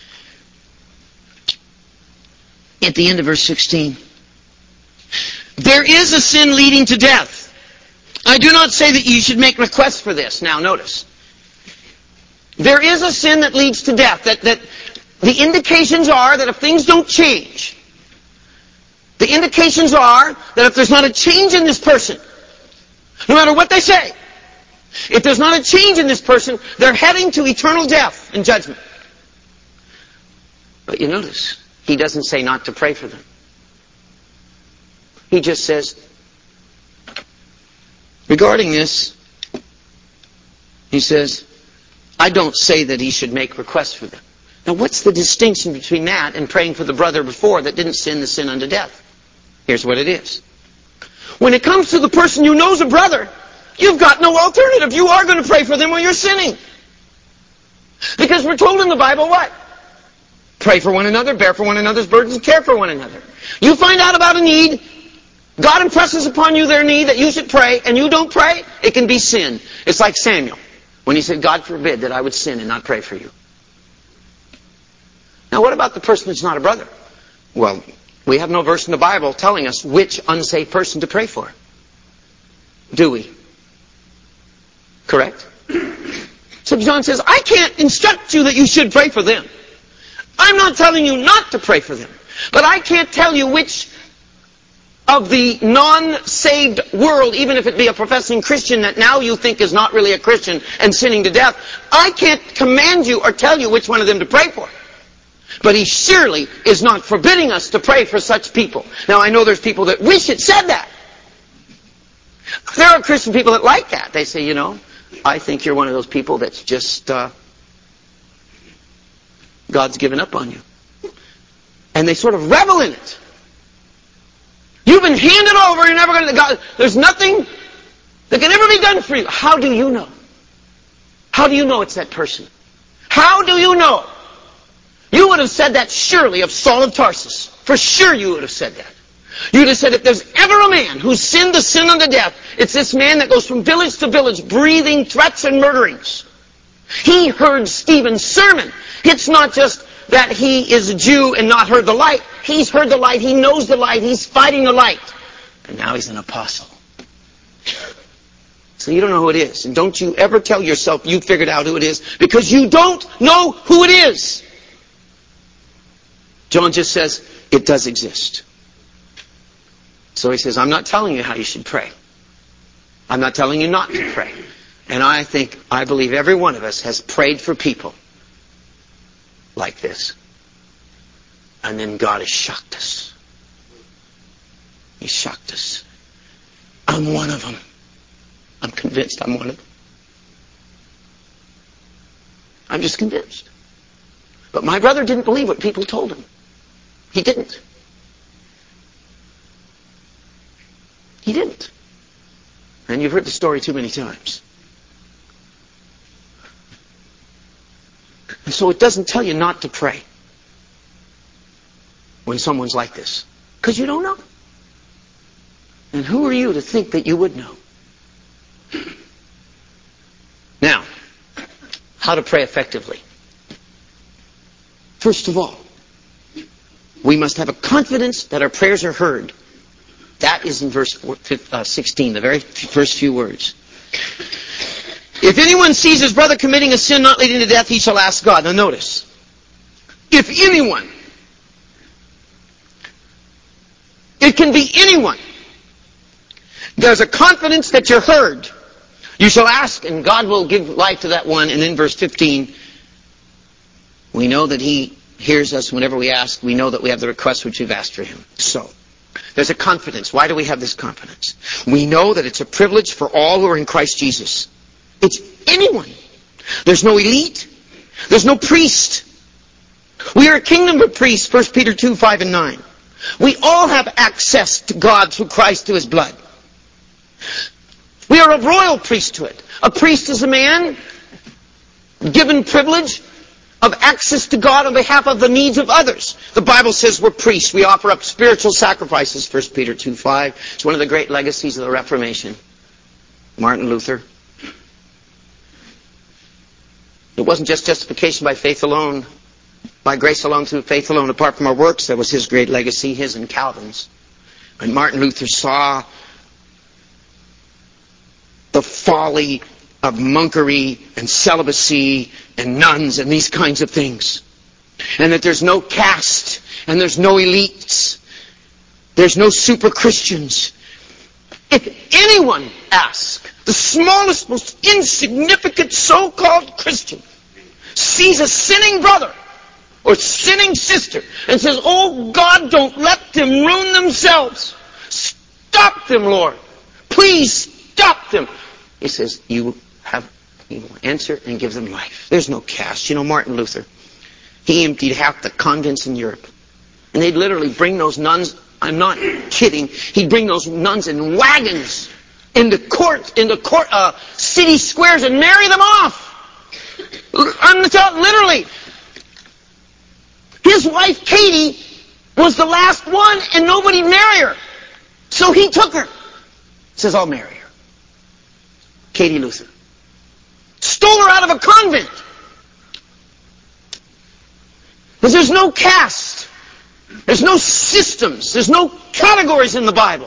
At the end of verse sixteen. There is a sin leading to death. I do not say that you should make requests for this. Now notice. There is a sin that leads to death. That, that the indications are that if things don't change, the indications are that if there's not a change in this person, no matter what they say, if there's not a change in this person, they're heading to eternal death and judgment. But you notice, He doesn't say not to pray for them. He just says, regarding this, He says, I don't say that he should make requests for them. Now what's the distinction between that and praying for the brother before that didn't sin the sin unto death? Here's what it is. When it comes to the person you know's a brother, you've got no alternative. You are going to pray for them or you're sinning. Because we're told in the Bible what? Pray for one another, bear for one another's burdens, and care for one another. You find out about a need, God impresses upon you their need that you should pray, and you don't pray, it can be sin. It's like Samuel, when he said, God forbid that I would sin and not pray for you. Now what about the person that's not a brother? Well, we have no verse in the Bible telling us which unsaved person to pray for. Do we? Correct? So John says, I can't instruct you that you should pray for them. I'm not telling you not to pray for them. But I can't tell you which of the non-saved world, even if it be a professing Christian that now you think is not really a Christian and sinning to death, I can't command you or tell you which one of them to pray for. But he surely is not forbidding us to pray for such people. Now I know there's people that wish it said that. There are Christian people that like that. They say, you know, I think you're one of those people that's just, uh, God's given up on you. And they sort of revel in it. You've been handed over, you're never going to, God, there's nothing that can ever be done for you. How do you know? How do you know it's that person? How do you know? You would have said that surely of Saul of Tarsus. For sure you would have said that. You would have said, if there's ever a man who's sinned the sin unto death, it's this man that goes from village to village breathing threats and murderings. He heard Stephen's sermon. It's not just that he is a Jew and not heard the light. He's heard the light. He knows the light. He's fighting the light. And now he's an apostle. So you don't know who it is. And don't you ever tell yourself you figured out who it is, because you don't know who it is. John just says, it does exist. So he says, I'm not telling you how you should pray. I'm not telling you not to pray. And I think, I believe every one of us has prayed for people like this. And then God has shocked us. He shocked us. I'm one of them. I'm convinced I'm one of them. I'm just convinced. But my brother didn't believe what people told him. He didn't. He didn't. And you've heard the story too many times. And so it doesn't tell you not to pray when someone's like this. Because you don't know. And who are you to think that you would know? Now, how to pray effectively. First of all, we must have a confidence that our prayers are heard. That is in verse sixteen, the very first few words. If anyone sees his brother committing a sin not leading to death, he shall ask God. Now notice, if anyone, it can be anyone. There's a confidence that you're heard. You shall ask, and God will give life to that one. And in verse fifteen, we know that He hears us whenever we ask. We know that we have the request which we've asked for Him. So, there's a confidence. Why do we have this confidence? We know that it's a privilege for all who are in Christ Jesus. It's anyone. There's no elite. There's no priest. We are a kingdom of priests, First Peter two, five and nine. We all have access to God through Christ, through His blood. We are a royal priesthood. A priest is a man given privilege of access to God on behalf of the needs of others. The Bible says we're priests. We offer up spiritual sacrifices, First Peter two, five. It's one of the great legacies of the Reformation. Martin Luther. It wasn't just justification by faith alone, by grace alone, through faith alone, apart from our works. That was his great legacy, his and Calvin's. And Martin Luther saw the folly of monkery and celibacy and nuns and these kinds of things. And that there's no caste and there's no elites. There's no super Christians. If anyone asks, the smallest, most insignificant so-called Christian sees a sinning brother or sinning sister and says, oh God, don't let them ruin themselves. Stop them, Lord. Please stop them. He says, you have, you will answer and give them life. There's no caste. You know, Martin Luther, he emptied half the convents in Europe. And they'd literally bring those nuns, I'm not kidding, he'd bring those nuns in wagons into court, into court, uh, city squares and marry them off. Literally. His wife, Katie, was the last one, and nobody married her. So he took her. Says, I'll marry her. Katie Luther. Stole her out of a convent. Because there's no caste. There's no systems. There's no categories in the Bible.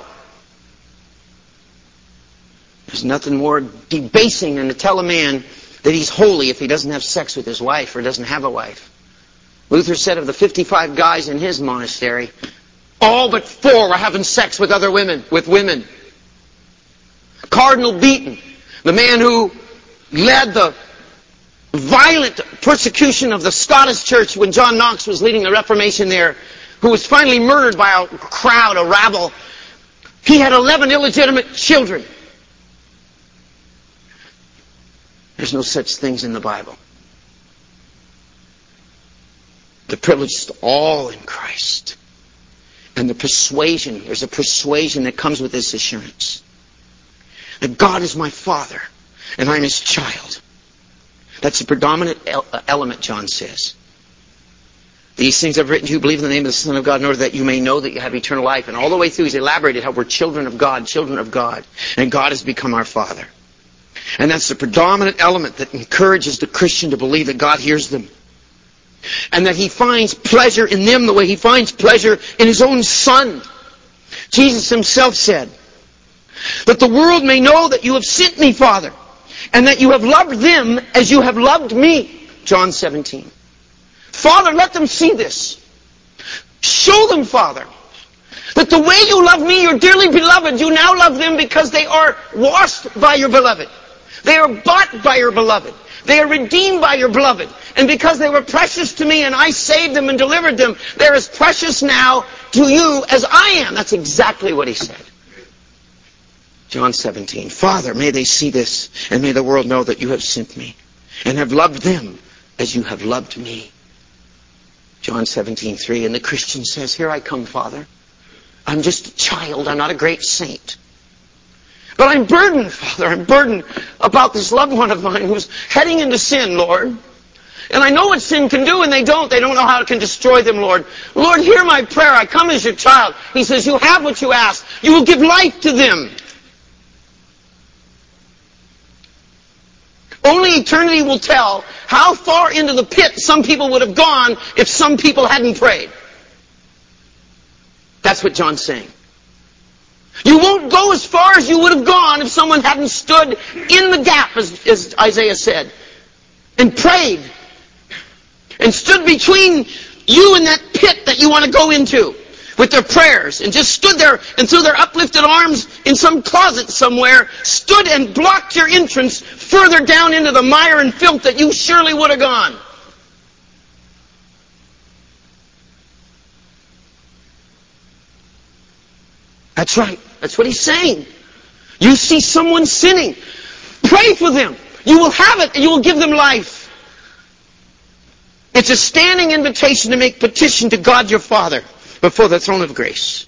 There's nothing more debasing than to tell a man that he's holy if he doesn't have sex with his wife or doesn't have a wife. Luther said of the fifty-five guys in his monastery, all but four were having sex with other women, with women. Cardinal Beaton, the man who led the violent persecution of the Scottish church when John Knox was leading the Reformation there, who was finally murdered by a crowd, a rabble. He had eleven illegitimate children. There's no such things in the Bible. The privilege is all in Christ. And the persuasion, there's a persuasion that comes with this assurance. That God is my Father, and I'm His child. That's the predominant element, John says. These things I've written to you, believe in the name of the Son of God, in order that you may know that you have eternal life. And all the way through he's elaborated how we're children of God, children of God. And God has become our Father. And that's the predominant element that encourages the Christian to believe that God hears them. And that He finds pleasure in them the way He finds pleasure in His own Son. Jesus Himself said, that the world may know that you have sent me, Father, and that you have loved them as you have loved me. John seventeen. Father, let them see this. Show them, Father, that the way you love me, your dearly beloved, you now love them because they are washed by your beloved. They are bought by your beloved. They are redeemed by your beloved. And because they were precious to me and I saved them and delivered them, they're as precious now to you as I am. That's exactly what He said. John seventeen. Father, may they see this, and may the world know that you have sent me, and have loved them as you have loved me. John seventeen three. And the Christian says, here I come, Father. I'm just a child. I'm not a great saint. But I'm burdened, Father. I'm burdened about this loved one of mine who's heading into sin, Lord. And I know what sin can do, and they don't. They don't know how it can destroy them, Lord. Lord, hear my prayer. I come as your child. He says, you have what you ask. You will give life to them. Only eternity will tell how far into the pit some people would have gone if some people hadn't prayed. That's what John's saying. You won't go as far as you would have gone if someone hadn't stood in the gap, as, as Isaiah said, and prayed, and stood between you and that pit that you want to go into with their prayers, and just stood there and threw their uplifted arms in some closet somewhere, stood and blocked your entrance further down into the mire and filth that you surely would have gone. That's right. That's what he's saying. You see someone sinning, pray for them. You will have it and you will give them life. It's a standing invitation to make petition to God your Father before the throne of grace.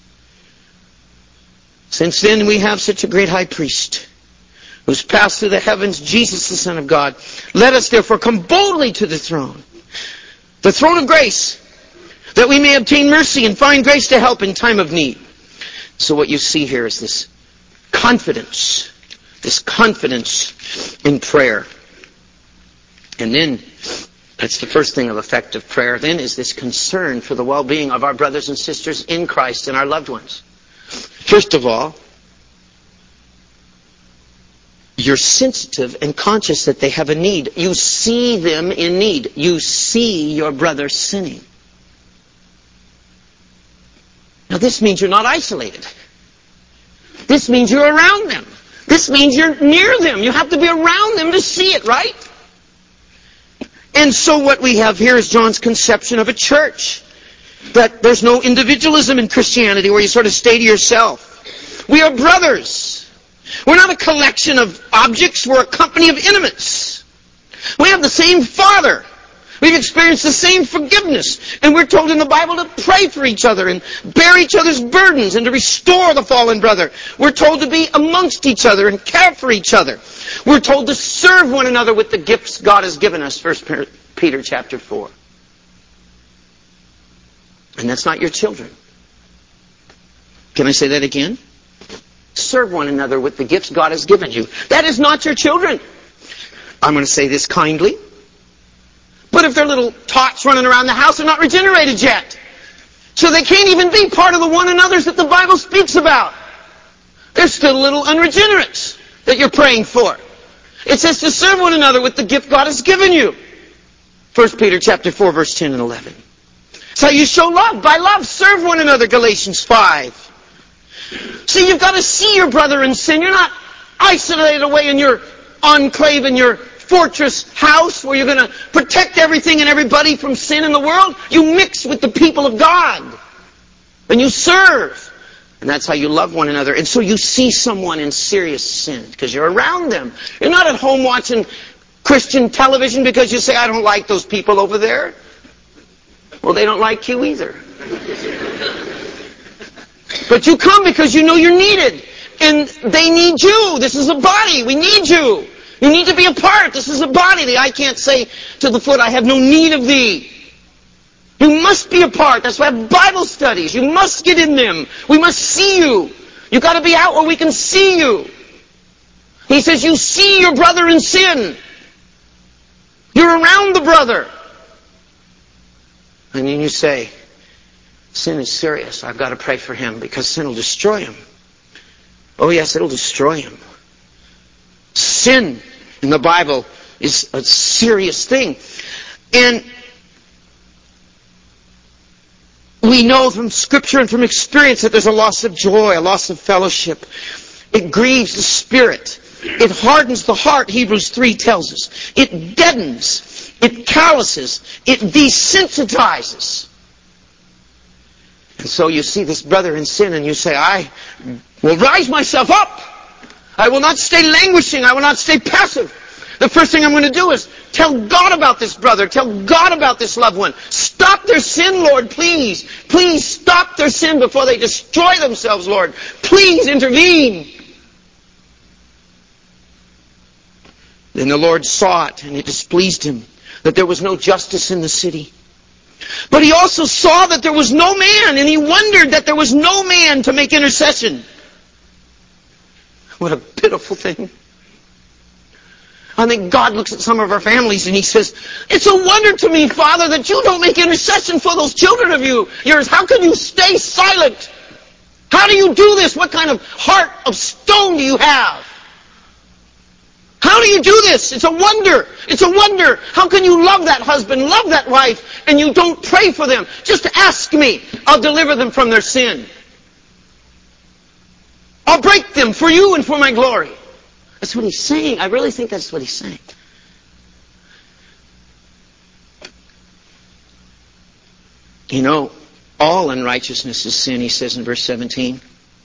Since then we have such a great high priest who's passed through the heavens, Jesus the Son of God. Let us therefore come boldly to the throne, the throne of grace, that we may obtain mercy and find grace to help in time of need. So what you see here is this confidence, this confidence in prayer. And then, that's the first thing of effective prayer. Then is this concern for the well-being of our brothers and sisters in Christ and our loved ones. First of all, you're sensitive and conscious that they have a need. You see them in need. You see your brother sinning. Now this means you're not isolated. This means you're around them. This means you're near them. You have to be around them to see it, right? And so what we have here is John's conception of a church. That there's no individualism in Christianity where you sort of stay to yourself. We are brothers. We're not a collection of objects. We're a company of intimates. We have the same Father. We've experienced the same forgiveness. And we're told in the Bible to pray for each other and bear each other's burdens and to restore the fallen brother. We're told to be amongst each other and care for each other. We're told to serve one another with the gifts God has given us, First Peter chapter four. And that's not your children. Can I say that again? Serve one another with the gifts God has given you. That is not your children. I'm going to say this kindly. But if they're little tots running around the house, they're not regenerated yet. So they can't even be part of the one another's that the Bible speaks about. They're still little unregenerates that you're praying for. It says to serve one another with the gift God has given you. First Peter chapter four, verse ten and eleven. It's how you show love. By love, serve one another, Galatians five. See, you've got to see your brother in sin. You're not isolated away in your enclave, in your fortress house where you're going to protect everything and everybody from sin in the world. You mix with the people of God. And you serve. And that's how you love one another. And so you see someone in serious sin because you're around them. You're not at home watching Christian television because you say, I don't like those people over there. Well, they don't like you either. But you come because you know you're needed. And they need you. This is a body. We need you. You need to be a part. This is a body. The eye can't say to the foot, I have no need of thee. You must be a part. That's why I have Bible studies. You must get in them. We must see you. You've got to be out where we can see you. He says, you see your brother in sin. You're around the brother. And then you say, sin is serious. I've got to pray for him because sin will destroy him. Oh yes, it'll destroy him. Sin in the Bible is a serious thing. And we know from Scripture and from experience that there's a loss of joy, a loss of fellowship. It grieves the spirit. It hardens the heart, Hebrews three tells us. It deadens. It calluses. It desensitizes. And so you see this brother in sin and you say, I will rise myself up. I will not stay languishing. I will not stay passive. The first thing I'm going to do is tell God about this brother. Tell God about this loved one. Stop their sin, Lord, please. Please stop their sin before they destroy themselves, Lord. Please intervene. Then the Lord saw it, and it displeased him that there was no justice in the city. But he also saw that there was no man, and he wondered that there was no man to make intercession. What a pitiful thing. I think God looks at some of our families and He says, it's a wonder to me, Father, that you don't make intercession for those children of you, yours. How can you stay silent? How do you do this? What kind of heart of stone do you have? How do you do this? It's a wonder. It's a wonder. How can you love that husband, love that wife, and you don't pray for them? Just ask me. I'll deliver them from their sin. I'll break them for you and for my glory. That's what He's saying. I really think that's what He's saying. You know, all unrighteousness is sin, He says in verse seventeen.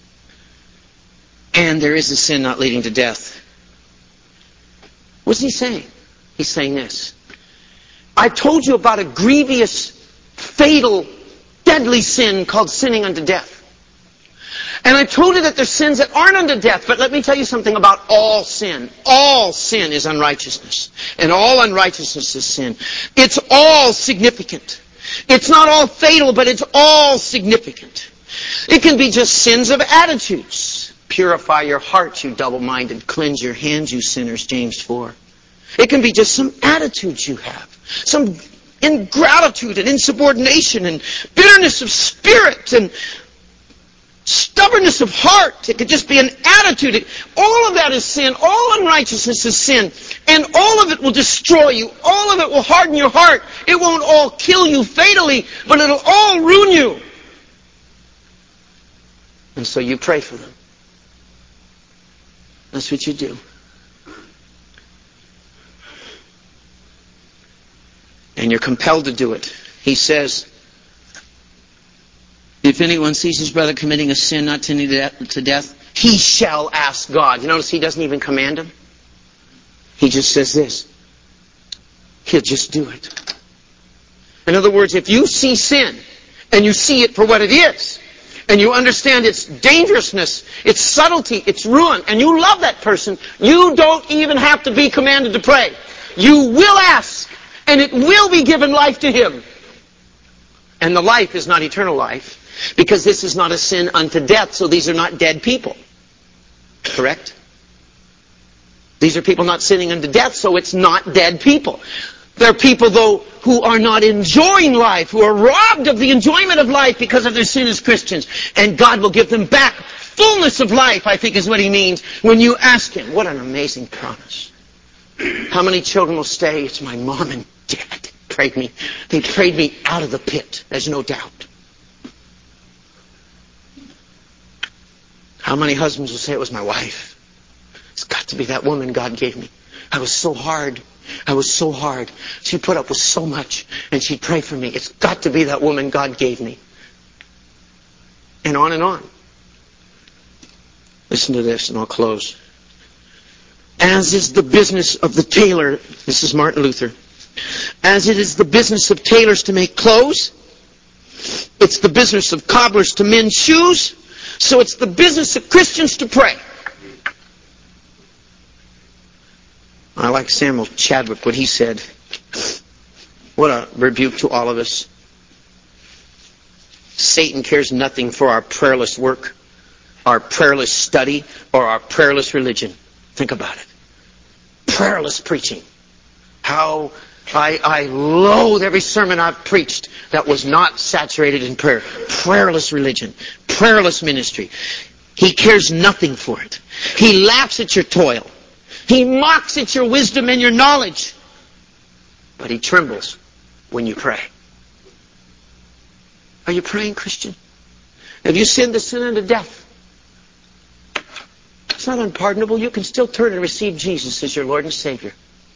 And there is a sin not leading to death. What's He saying? He's saying this. I told you about a grievous, fatal, deadly sin called sinning unto death. And I told you that there's sins that aren't unto death. But let me tell you something about all sin. All sin is unrighteousness. And all unrighteousness is sin. It's all significant. It's not all fatal, but it's all significant. It can be just sins of attitudes. Purify your hearts, you double-minded. Cleanse your hands, you sinners, James four. It can be just some attitudes you have. Some ingratitude and insubordination and bitterness of spirit and stubbornness of heart. It could just be an attitude. It, all of that is sin. All unrighteousness is sin. And all of it will destroy you. All of it will harden your heart. It won't all kill you fatally, but it'll all ruin you. And so you pray for them. That's what you do. And you're compelled to do it. He says, if anyone sees his brother committing a sin not tending to death, he shall ask God. You notice He doesn't even command him? He just says this. He'll just do it. In other words, if you see sin, and you see it for what it is, and you understand its dangerousness, its subtlety, its ruin, and you love that person, you don't even have to be commanded to pray. You will ask, and it will be given life to him. And the life is not eternal life, because this is not a sin unto death, so these are not dead people. Correct? These are people not sinning unto death, so it's not dead people. There are people, though, who are not enjoying life, who are robbed of the enjoyment of life because of their sin as Christians. And God will give them back fullness of life, I think is what He means when you ask Him. What an amazing promise. How many children will say, it's my mom and dad prayed me. They prayed me out of the pit. There's no doubt. How many husbands will say, it was my wife. It's got to be that woman God gave me. I was so hard. I was so hard. She put up with so much, and she'd pray for me. It's got to be that woman God gave me. And on and on. Listen to this, and I'll close. As is the business of the tailor, this is Martin Luther, as it is the business of tailors to make clothes, it's the business of cobblers to mend shoes, so it's the business of Christians to pray. I like Samuel Chadwick, what he said. What a rebuke to all of us. Satan cares nothing for our prayerless work, our prayerless study, or our prayerless religion. Think about it. Prayerless preaching. How I, I loathe every sermon I've preached that was not saturated in prayer. Prayerless religion. Prayerless ministry. He cares nothing for it. He laughs at your toil. He mocks at your wisdom and your knowledge. But He trembles when you pray. Are you praying, Christian? Have you sinned the sin unto death? It's not unpardonable. You can still turn and receive Jesus as your Lord and Savior.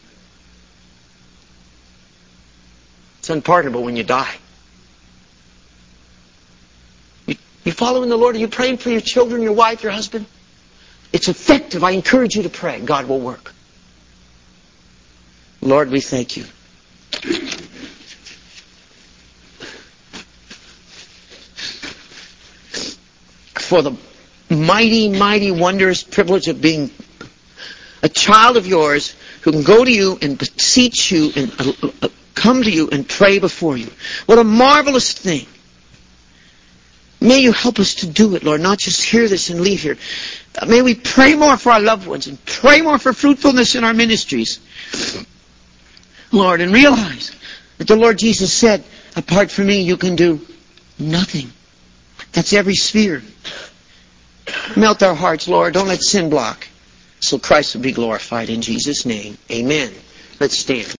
It's unpardonable when you die. You, you following the Lord? Are you praying for your children, your wife, your husband? It's effective. I encourage you to pray. God will work. Lord, we thank You. For the mighty, mighty, wondrous privilege of being a child of Yours who can go to You and beseech You and uh, uh, come to You and pray before You. What a marvelous thing. May You help us to do it, Lord, not just hear this and leave here. May we pray more for our loved ones and pray more for fruitfulness in our ministries, Lord, and realize that the Lord Jesus said, apart from Me, you can do nothing. That's every sphere. Melt our hearts, Lord. Don't let sin block. So Christ will be glorified in Jesus' name. Amen. Let's stand.